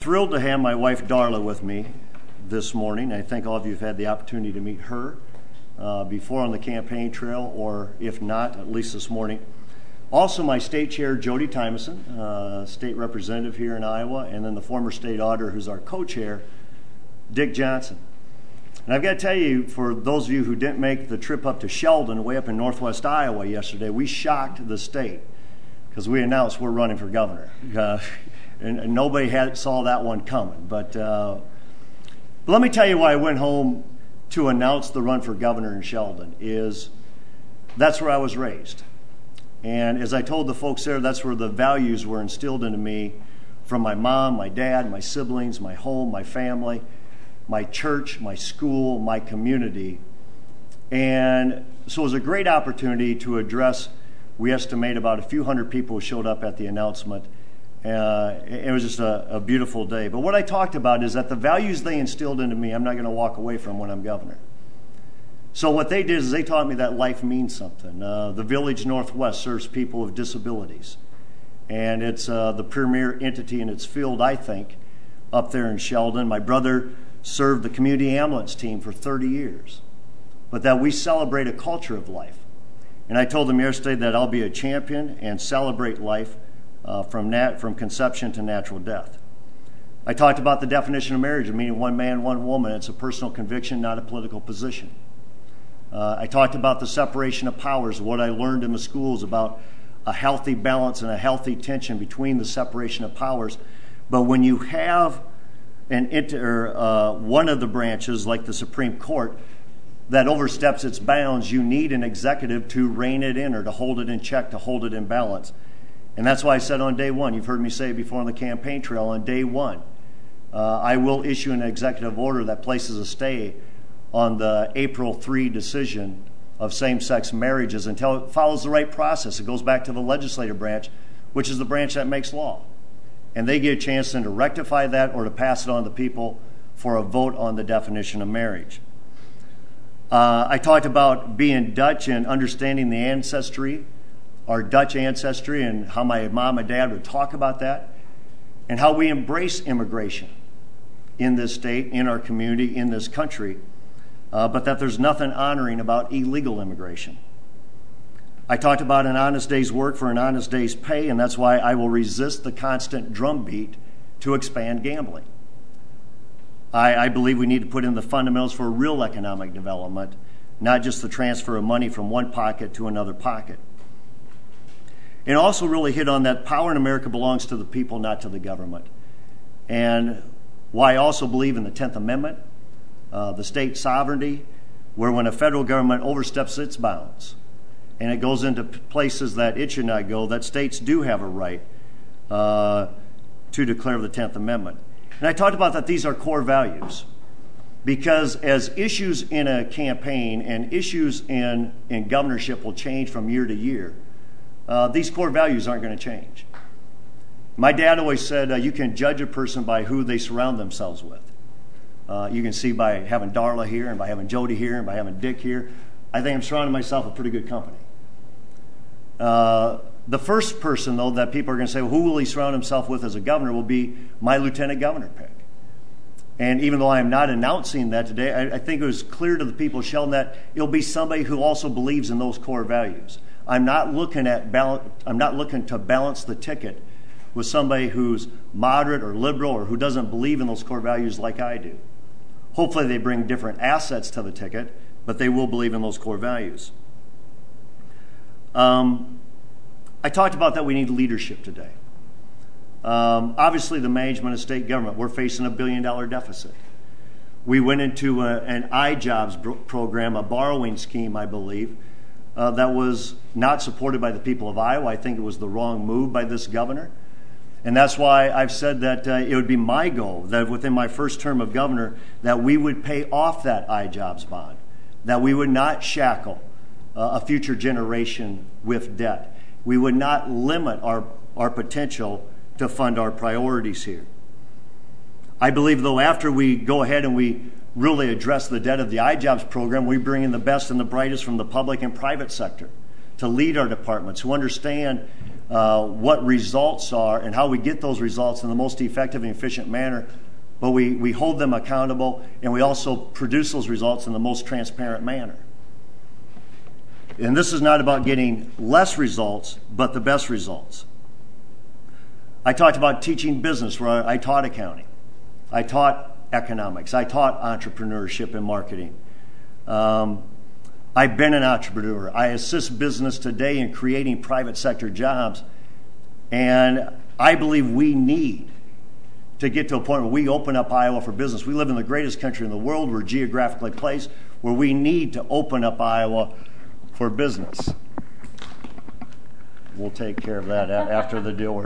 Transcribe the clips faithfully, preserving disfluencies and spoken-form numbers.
thrilled to have my wife Darla with me this morning. I think all of you have had the opportunity to meet her uh, before on the campaign trail, or if not, at least this morning. Also, my state chair, Jody Tymason, uh, state representative here in Iowa, and then the former state auditor, who's our co-chair, Dick Johnson. And I've got to tell you, for those of you who didn't make the trip up to Sheldon, way up in northwest Iowa yesterday, we shocked the state because we announced we're running for governor. Uh, and, and nobody had saw that one coming. But, uh, but let me tell you why I went home to announce the run for governor in Sheldon is that's where I was raised. And as I told the folks there, that's where the values were instilled into me from my mom, my dad, my siblings, my home, my family, my church, my school, my community. And so it was a great opportunity to address, we estimate about a few hundred people who showed up at the announcement. Uh, it was just a, a beautiful day. But what I talked about is that the values they instilled into me, I'm not going to walk away from when I'm governor. So what they did is they taught me that life means something. Uh, the Village Northwest serves people with disabilities. And it's uh, the premier entity in its field, I think, up there in Sheldon. My brother served the community ambulance team for thirty years. But that we celebrate a culture of life. And I told them yesterday that I'll be a champion and celebrate life uh, from, nat- from conception to natural death. I talked about the definition of marriage, meaning one man, one woman. It's a personal conviction, not a political position. Uh, I talked about the separation of powers, what I learned in the schools about a healthy balance and a healthy tension between the separation of powers. But when you have an inter, uh, one of the branches, like the Supreme Court, that oversteps its bounds, you need an executive to rein it in or to hold it in check, to hold it in balance. And that's why I said on day one, you've heard me say it before on the campaign trail, on day one, uh, I will issue an executive order that places a stay on the April third decision of same-sex marriages until it follows the right process. It goes back to the legislative branch, which is the branch that makes law. And they get a chance then to rectify that or to pass it on to people for a vote on the definition of marriage. Uh, I talked about being Dutch and understanding the ancestry, our Dutch ancestry, and how my mom and dad would talk about that, and how we embrace immigration in this state, in our community, in this country. Uh, but that there's nothing honoring about illegal immigration. I talked about an honest day's work for an honest day's pay, and that's why I will resist the constant drumbeat to expand gambling. I, I believe we need to put in the fundamentals for real economic development, not just the transfer of money from one pocket to another pocket. And also really hit on that power in America belongs to the people, not to the government. And why I also believe in the tenth Amendment, Uh, the state sovereignty, where when a federal government oversteps its bounds and it goes into p- places that it should not go, that states do have a right uh, to declare the tenth Amendment. And I talked about that these are core values because as issues in a campaign and issues in, in governorship will change from year to year, uh, these core values aren't going to change. My dad always said uh, you can judge a person by who they surround themselves with. Uh, you can see by having Darla here and by having Jody here and by having Dick here, I think I'm surrounding myself with pretty good company. Uh, the first person, though, that people are going to say, well, who will he surround himself with as a governor will be my lieutenant governor pick. And even though I am not announcing that today, I, I think it was clear to the people of Sheldon that it'll be somebody who also believes in those core values. I'm not looking at balance, I'm not looking to balance the ticket with somebody who's moderate or liberal or who doesn't believe in those core values like I do. Hopefully they bring different assets to the ticket, but they will believe in those core values. Um, I talked about that we need leadership today. Um, obviously, the management of state government, we're facing a billion dollar deficit. We went into a, an I jobs bro- program, a borrowing scheme, I believe, uh, that was not supported by the people of Iowa. I think it was the wrong move by this governor. And that's why I've said that uh, it would be my goal that within my first term of governor that we would pay off that I jobs bond, that we would not shackle uh, a future generation with debt. We would not limit our, our potential to fund our priorities here. I believe, though, after we go ahead and we really address the debt of the I jobs program, we bring in the best and the brightest from the public and private sector to lead our departments who understand uh, what results are and how we get those results in the most effective and efficient manner, but we, we hold them accountable, and we also produce those results in the most transparent manner. And this is not about getting less results, but the best results. I talked about teaching business, where I taught accounting. I taught economics. I taught entrepreneurship and marketing. Um, I've been an entrepreneur. I assist business today in creating private sector jobs. And I believe we need to get to a point where we open up Iowa for business. We live in the greatest country in the world. We're geographically placed where we need to open up Iowa for business. We'll take care of that after the deal.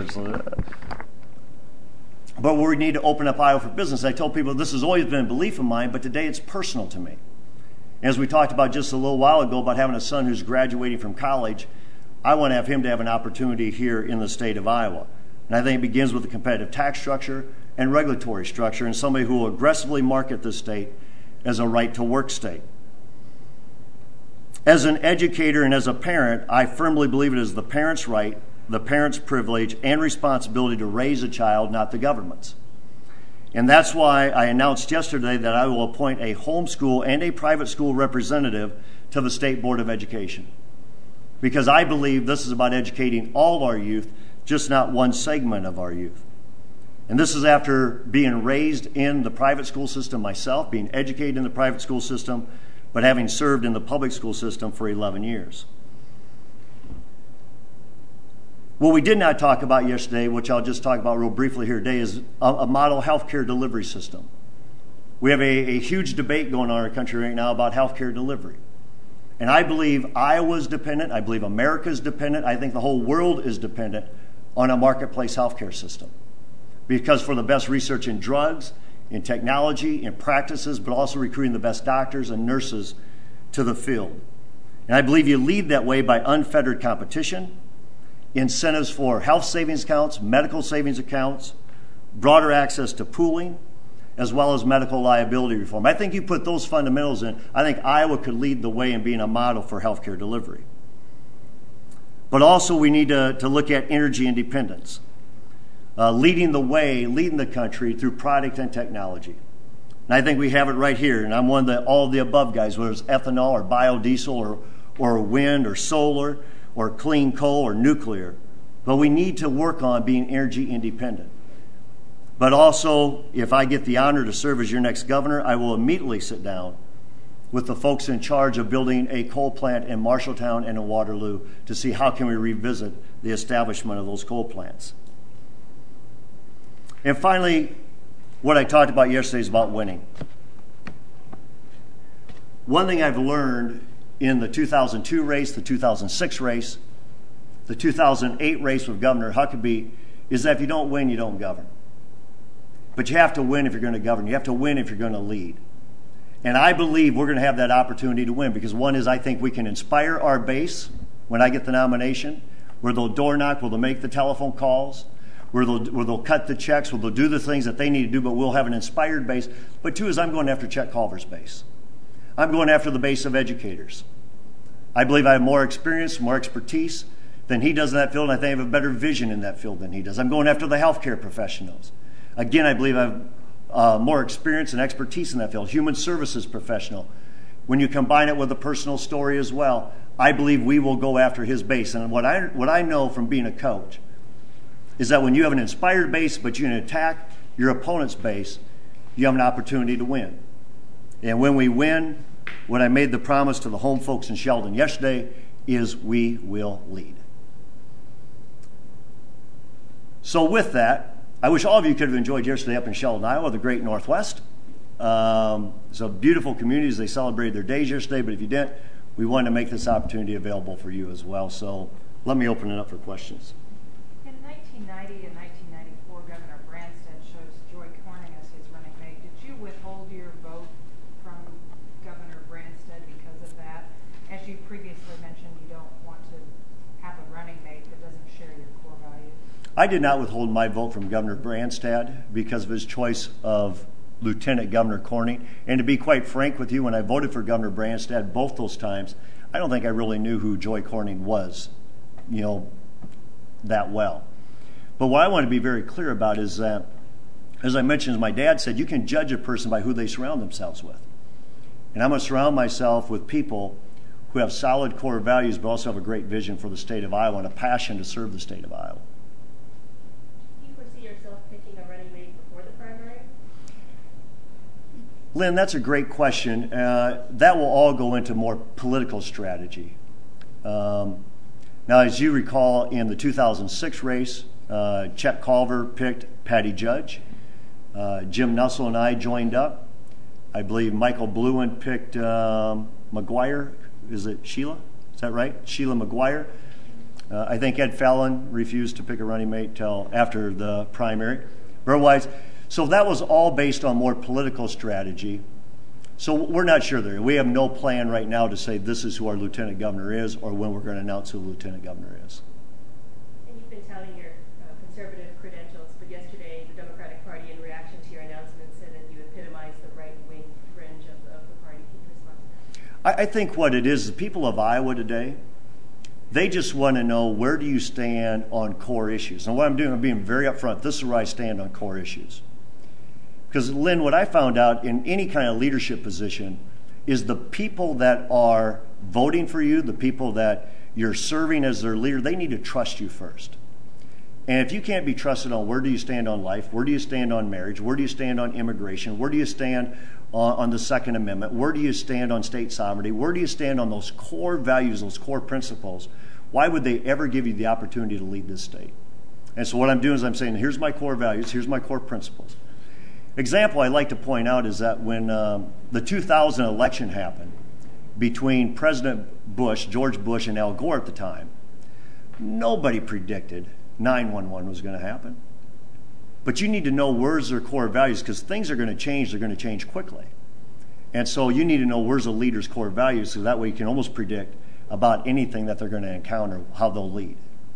But we need to open up Iowa for business. I told people this has always been a belief of mine, but today it's personal to me. As we talked about just a little while ago about having a son who's graduating from college, I want to have him to have an opportunity here in the state of Iowa. And I think it begins with a competitive tax structure and regulatory structure, and somebody who will aggressively market this state as a right-to-work state. As an educator and as a parent, I firmly believe it is the parent's right, the parent's privilege, and responsibility to raise a child, not the government's. And that's why I announced yesterday that I will appoint a homeschool and a private school representative to the State Board of Education. Because I believe this is about educating all our youth, just not one segment of our youth. And this is after being raised in the private school system myself, being educated in the private school system, but having served in the public school system for eleven years. What we did not talk about yesterday, which I'll just talk about real briefly here today, is a, a model healthcare delivery system. We have a, a huge debate going on in our country right now about healthcare delivery. And I believe Iowa's dependent, I believe America's dependent, I think the whole world is dependent on a marketplace healthcare system. Because for the best research in drugs, in technology, in practices, but also recruiting the best doctors and nurses to the field. And I believe you lead that way by unfettered competition, incentives for health savings accounts, medical savings accounts, broader access to pooling, as well as medical liability reform. I think you put those fundamentals in, I think Iowa could lead the way in being a model for healthcare delivery. But also we need to, to look at energy independence, uh, leading the way, leading the country through product and technology. And I think we have it right here, and I'm one of the all of the above guys, whether it's ethanol or biodiesel or, or wind or solar, or clean coal or nuclear. But we need to work on being energy independent. But also, if I get the honor to serve as your next governor, I will immediately sit down with the folks in charge of building a coal plant in Marshalltown and in Waterloo to see how can we revisit the establishment of those coal plants. And finally, what I talked about yesterday is about winning. One thing I've learned in the two thousand two race, the two thousand six race, the two thousand eight race with Governor Huckabee is that if you don't win, you don't govern. But you have to win if you're going to govern. You have to win if you're going to lead. And I believe we're going to have that opportunity to win because one is I think we can inspire our base when I get the nomination, where they'll door knock, where they'll make the telephone calls, where they'll, where they'll cut the checks, where they'll do the things that they need to do, but we'll have an inspired base. But two is I'm going after Chet Culver's base. I'm going after the base of educators. I believe I have more experience, more expertise than he does in that field, and I think I have a better vision in that field than he does. I'm going after the healthcare professionals. Again, I believe I have uh, more experience and expertise in that field. Human services professional. When you combine it with a personal story as well, I believe we will go after his base. And what I, what I know from being a coach is that when you have an inspired base, but you can attack your opponent's base, you have an opportunity to win. And when we win, what I made the promise to the home folks in Sheldon yesterday is we will lead. So with that, I wish all of you could have enjoyed yesterday up in Sheldon, Iowa, the great Northwest. Um, it's a beautiful community as they celebrated their days yesterday, but if you didn't, we wanted to make this opportunity available for you as well. So let me open it up for questions. In nineteen ninety and nineteen ninety-four, Governor Branstad chose Joy Corning as his running mate. Did you withhold your vote from Governor Branstad because of that? As you previously mentioned, you don't want to have a running mate that doesn't share your core values. I did not withhold my vote from Governor Branstad because of his choice of Lieutenant Governor Corning. And to be quite frank with you, when I voted for Governor Branstad both those times, I don't think I really knew who Joy Corning was, you know, that well. But what I want to be very clear about is that, as I mentioned, as my dad said, you can judge a person by who they surround themselves with. And I'm going to surround myself with people who have solid core values but also have a great vision for the state of Iowa and a passion to serve the state of Iowa. Do you foresee yourself picking a running mate before the primary? Lynn, that's a great question. Uh, that will all go into more political strategy. Um, now, as you recall, in the two thousand six race, uh, Chet Culver picked Patty Judge. Uh, Jim Nussle and I joined up. I believe Michael Bluin picked um, McGuire. Is it Sheila? Is that right? Sheila McGuire. Uh, I think Ed Fallon refused to pick a running mate till after the primary. Otherwise, so that was all based on more political strategy. So we're not sure there. We have no plan right now to say this is who our lieutenant governor is or when we're going to announce who the lieutenant governor is. And you've been touting your uh, conservative credentials, but yesterday the Democratic Party, in reaction to your announcement, said that you epitomize the right-wing fringe of the, of the party. Can you respond to that? I, I think what it is, the people of Iowa today, they just want to know, where do you stand on core issues? And what I'm doing, I'm being very upfront. This is where I stand on core issues. Because, Lynn, what I found out in any kind of leadership position is the people that are voting for you, the people that you're serving as their leader, they need to trust you first. And if you can't be trusted on where do you stand on life, where do you stand on marriage, where do you stand on immigration, where do you stand on, on the Second Amendment, where do you stand on state sovereignty, where do you stand on those core values, those core principles, why would they ever give you the opportunity to lead this state? And so what I'm doing is I'm saying, here's my core values, here's my core principles. Example I'd like to point out is that when um, the two thousand election happened between President Bush, George Bush, and Al Gore at the time, nobody predicted nine one one was going to happen. But you need to know where's their core values, because things are going to change. They're going to change quickly. And so you need to know where's a leader's core values, so that way you can almost predict about anything that they're going to encounter, how they'll lead.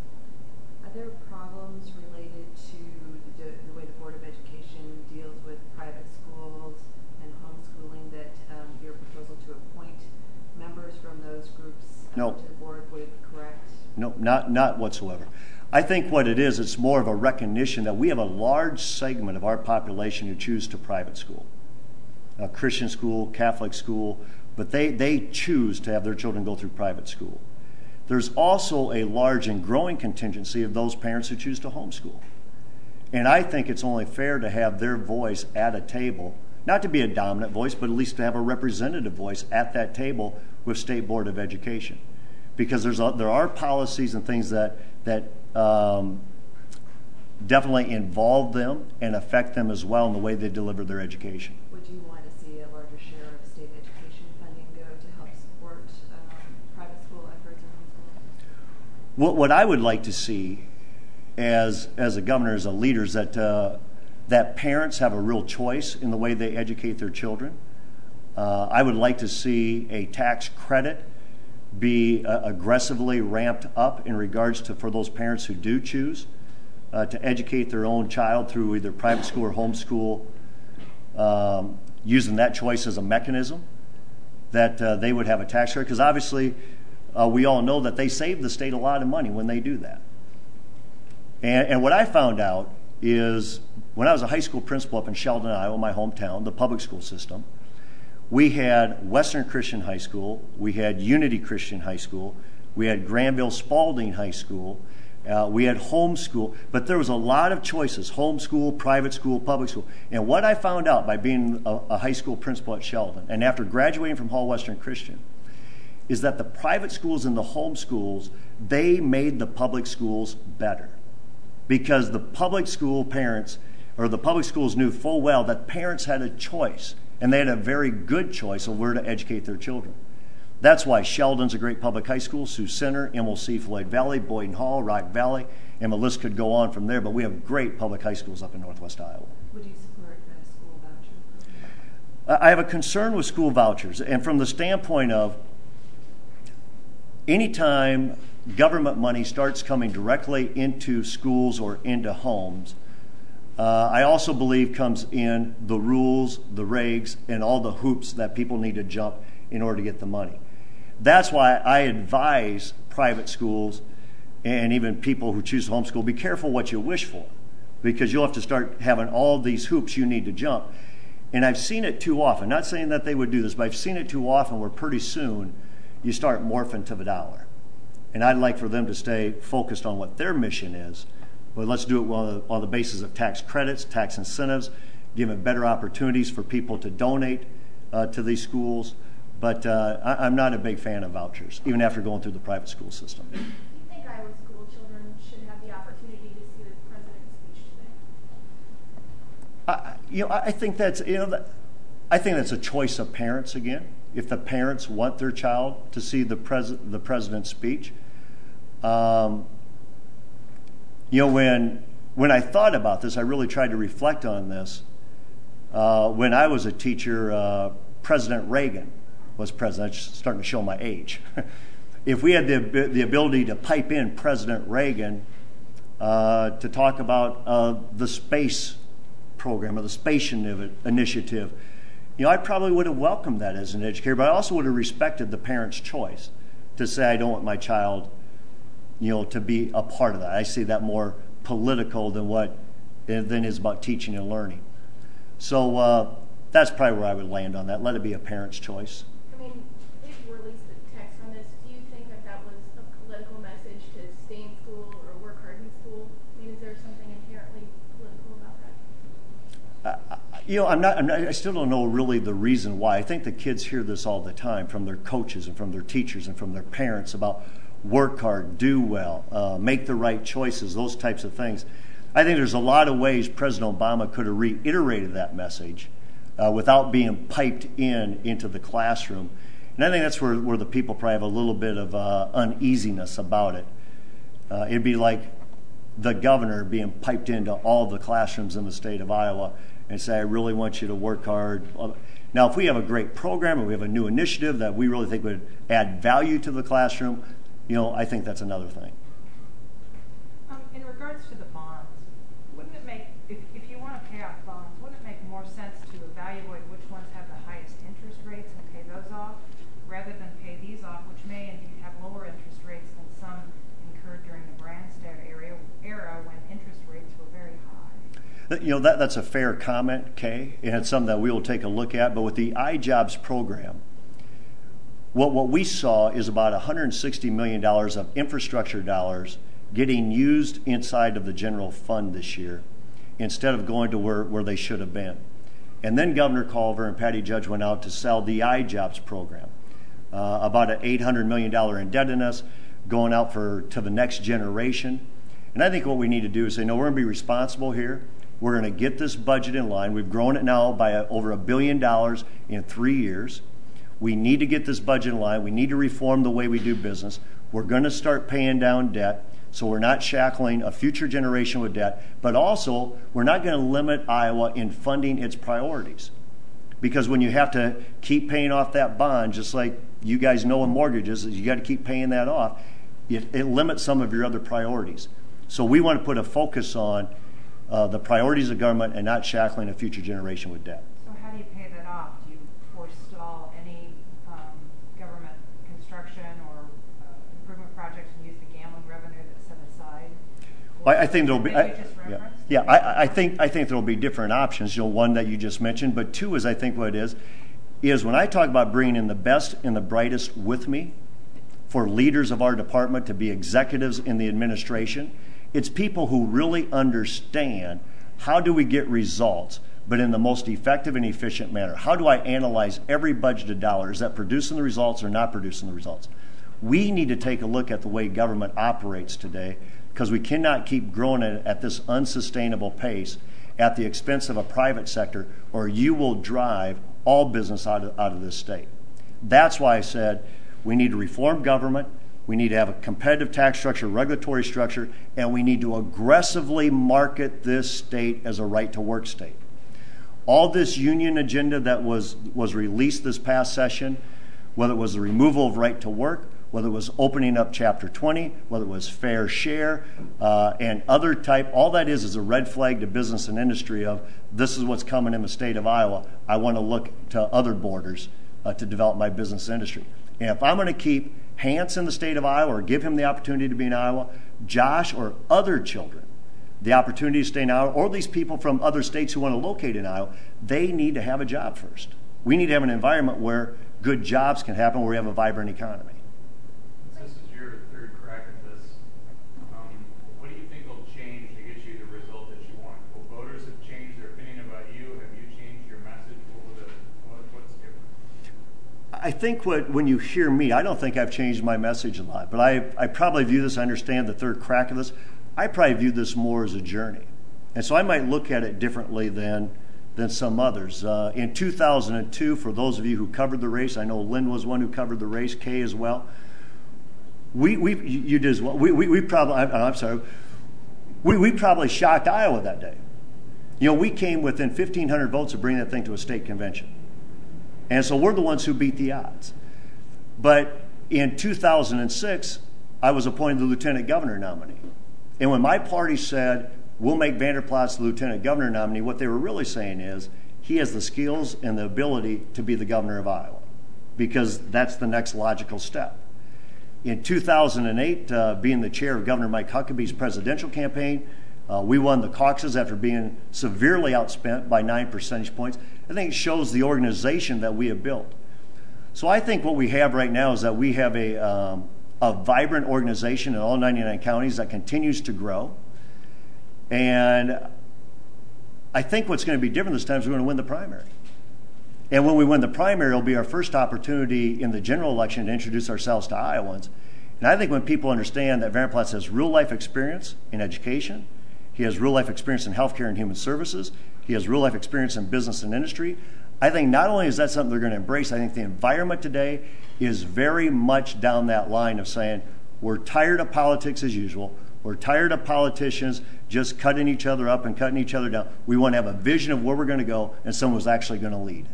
Are there problems related to the, the way the Board of Education deals with private schools and homeschooling that um, your proposal to appoint members from those groups um, No. to the board would correct? No, not, not whatsoever. I think what it is, it's more of a recognition that we have a large segment of our population who choose to private school. A Christian school, Catholic school, but they, they choose to have their children go through private school. There's also a large and growing contingency of those parents who choose to homeschool. And I think it's only fair to have their voice at a table, not to be a dominant voice, but at least to have a representative voice at that table with State Board of Education. Because there's a, there are policies and things that, that um, definitely involve them and affect them as well in the way they deliver their education. Would you want to see a larger share of state education funding go to help support um, private school efforts and homeschooling? What, what I would like to see as, as a governor, as a leader, is that, uh, that parents have a real choice in the way they educate their children. Uh, I would like to see a tax credit be uh, aggressively ramped up in regards to for those parents who do choose uh, to educate their own child through either private school or homeschool, um, using that choice as a mechanism, that uh, they would have a tax credit. Because obviously uh, we all know that they save the state a lot of money when they do that. And, and what I found out is when I was a high school principal up in Sheldon, Iowa, my hometown, the public school system, we had Western Christian High School, we had Unity Christian High School, we had Granville Spalding High School, uh, we had homeschool, but there was a lot of choices, homeschool, private school, public school. And what I found out by being a, a high school principal at Sheldon, and after graduating from Hall Western Christian, is that the private schools and the homeschools, they made the public schools better. Because the public school parents, or the public schools knew full well that parents had a choice. And they had a very good choice of where to educate their children. That's why Sheldon's a great public high school, Sioux Center, M L C, Floyd Valley, Boyden Hall, Rock Valley, and the list could go on from there, but we have great public high schools up in Northwest Iowa. Would you support a school voucher program? I have a concern with school vouchers, and from the standpoint of anytime government money starts coming directly into schools or into homes, Uh, I also believe comes in the rules, the regs, and all the hoops that people need to jump in order to get the money. That's why I advise private schools and even people who choose to homeschool, be careful what you wish for, because you'll have to start having all these hoops you need to jump. And I've seen it too often, not saying that they would do this, but I've seen it too often where pretty soon you start morphing to the dollar. And I'd like for them to stay focused on what their mission is. But let's do it on the, on the basis of tax credits, tax incentives, giving better opportunities for people to donate uh, to these schools. But uh, I, I'm not a big fan of vouchers, even after going through the private school system. Do you think Iowa school children should have the opportunity to see the president's speech today? I, you know, I think that's you know, that, I think that's a choice of parents again. If the parents want their child to see the pres the president's speech, um, you know, when when I thought about this, I really tried to reflect on this. Uh, when I was a teacher, uh, President Reagan was president. I'm starting to show my age. If we had the the ability to pipe in President Reagan uh, to talk about uh, the space program or the space initiative, you know, I probably would have welcomed that as an educator, but I also would have respected the parent's choice to say, I don't want my child, you know, to be a part of that. I see that more political than what than is about teaching and learning. So uh, that's probably where I would land on that. Let it be a parent's choice. I mean, they've released a text on this. Do you think that that was a political message to stay in school or work hard in school? I mean, is there something inherently political about that? Uh, you know, I'm not, I'm not. I still don't know really the reason why. I think the kids hear this all the time from their coaches and from their teachers and from their parents about work hard, do well, uh, make the right choices, those types of things. I think there's a lot of ways President Obama could have reiterated that message uh, without being piped in into the classroom. And I think that's where, where the people probably have a little bit of uh, uneasiness about it. Uh, it'd be like the governor being piped into all the classrooms in the state of Iowa and say, I really want you to work hard. Now, if we have a great program and we have a new initiative that we really think would add value to the classroom, you know, I think that's another thing. Um, in regards to the bonds, wouldn't it make, if, if you want to pay off bonds, wouldn't it make more sense to evaluate which ones have the highest interest rates and pay those off, rather than pay these off, which may indeed have lower interest rates than some incurred during the Branstad era, era when interest rates were very high? You know, that, that's a fair comment, Kay, and it's something that we will take a look at. But with the iJobs program, what, what we saw is about one hundred sixty million dollars of infrastructure dollars getting used inside of the general fund this year instead of going to where, where they should have been. And then Governor Culver and Patty Judge went out to sell the iJobs program, uh, about an eight hundred million dollars indebtedness going out for to the next generation. And I think what we need to do is say, no, we're going to be responsible here. We're going to get this budget in line. We've grown it now by a, over a billion dollars in three years. We need to get this budget in line. We need to reform the way we do business. We're going to start paying down debt, so we're not shackling a future generation with debt. But also, we're not going to limit Iowa in funding its priorities. Because when you have to keep paying off that bond, just like you guys know in mortgages, you got to keep paying that off, it, it limits some of your other priorities. So we want to put a focus on uh, the priorities of government and not shackling a future generation with debt. So how do you pay that off? Do you forestall any um, government construction or uh, improvement projects and use the gambling revenue that's set aside? I, I think there'll be. I, you just yeah, yeah I, I think I think there'll be different options. You know, one that you just mentioned, but two is I think what it is is when I talk about bringing in the best and the brightest with me for leaders of our department to be executives in the administration. It's people who really understand how do we get results, but in the most effective and efficient manner. How do I analyze every budgeted dollar? Is that producing the results or not producing the results? We need to take a look at the way government operates today, because we cannot keep growing it at this unsustainable pace at the expense of a private sector, or you will drive all business out of, out of this state. That's why I said we need to reform government. We need to have a competitive tax structure, regulatory structure, and we need to aggressively market this state as a right-to-work state. All this union agenda that was, was released this past session, whether it was the removal of right to work, whether it was opening up Chapter twenty, whether it was fair share, uh, and other type, all that is is a red flag to business and industry of this is what's coming in the state of Iowa. I want to look to other borders uh, to develop my business industry. And if I'm going to keep Hance in the state of Iowa or give him the opportunity to be in Iowa, Josh or other children the opportunity to stay in Iowa, or these people from other states who want to locate in Iowa, they need to have a job first. We need to have an environment where good jobs can happen, where we have a vibrant economy. This is your third crack at this. Um, what do you think will change to get you the result that you want? Will voters have changed their opinion about you? Have you changed your message? What will the, what, what's different? I think what, when you hear me, I don't think I've changed my message a lot, but I, I probably view this, I understand the third crack of this, I probably view this more as a journey. And so I might look at it differently than, than some others. Uh, in two thousand two, for those of you who covered the race, I know Lynn was one who covered the race, Kay as well. We, we you did as well. We, we, we probably, I'm, I'm sorry, we, we probably shocked Iowa that day. You know, we came within fifteen hundred votes of bringing that thing to a state convention. And so we're the ones who beat the odds. But in two thousand six, I was appointed the lieutenant governor nominee. And when my party said, we'll make Vander Plaats the lieutenant governor nominee, what they were really saying is, he has the skills and the ability to be the governor of Iowa, because that's the next logical step. In two thousand eight, uh, being the chair of Governor Mike Huckabee's presidential campaign, uh, we won the caucuses after being severely outspent by nine percentage points. I think it shows the organization that we have built. So I think what we have right now is that we have a, um, a vibrant organization in all ninety-nine counties that continues to grow. And I think what's going to be different this time is we're going to win the primary. And when we win the primary, it'll be our first opportunity in the general election to introduce ourselves to Iowans. And I think when people understand that Vander Plaats has real life experience in education, he has real life experience in healthcare and human services, he has real life experience in business and industry, I think not only is that something they're going to embrace, I think the environment today is very much down that line of saying, we're tired of politics as usual. We're tired of politicians just cutting each other up and cutting each other down. We want to have a vision of where we're going to go, and someone who's actually going to lead.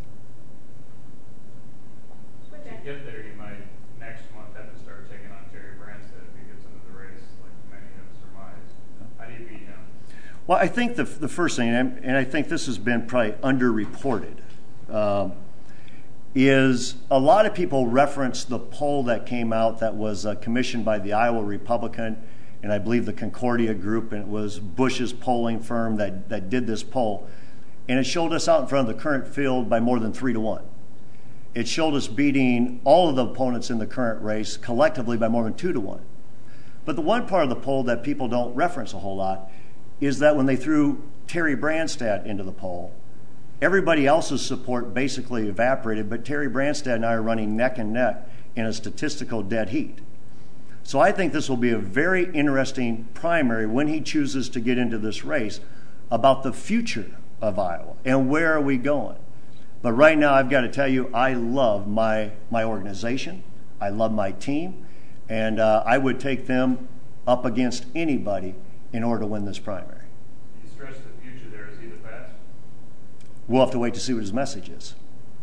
To get there, you might next month have to start taking on Terry Branstad if he gets into the race, like many have surmised. How do you beat him? Well, I think the the first thing, and I think this has been probably underreported, um, is a lot of people reference the poll that came out that was uh, commissioned by the Iowa Republican, and I believe the Concordia Group, and it was Bush's polling firm that, that did this poll. And it showed us out in front of the current field by more than three to one. It showed us beating all of the opponents in the current race collectively by more than two to one. But the one part of the poll that people don't reference a whole lot is that when they threw Terry Branstad into the poll, everybody else's support basically evaporated, but Terry Branstad and I are running neck and neck in a statistical dead heat. So I think this will be a very interesting primary when he chooses to get into this race about the future of Iowa and where are we going. But right now I've got to tell you, I love my, my organization, I love my team, and uh, I would take them up against anybody in order to win this primary. You stress the future there. Is he the best? We'll have to wait to see what his message is.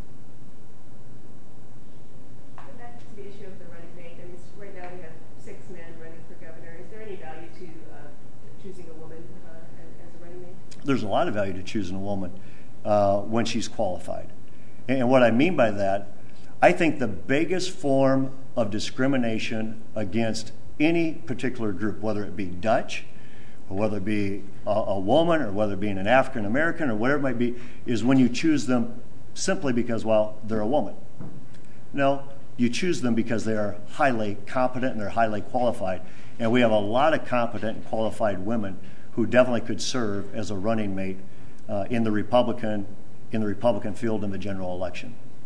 Back to the issue of the running mate. I mean, right now we have six men running for governor. Is there any value to uh, choosing a woman uh, as, as a running mate? There's a lot of value to choosing a woman uh, when she's qualified. And what I mean by that, I think the biggest form of discrimination against any particular group, whether it be Dutch, or whether it be a, a woman, or whether it be an African American, or whatever it might be, is when you choose them simply because, well, they're a woman. No, you choose them because they are highly competent and they're highly qualified. And we have a lot of competent and qualified women who definitely could serve as a running mate uh, in the Republican in the Republican field in the general election.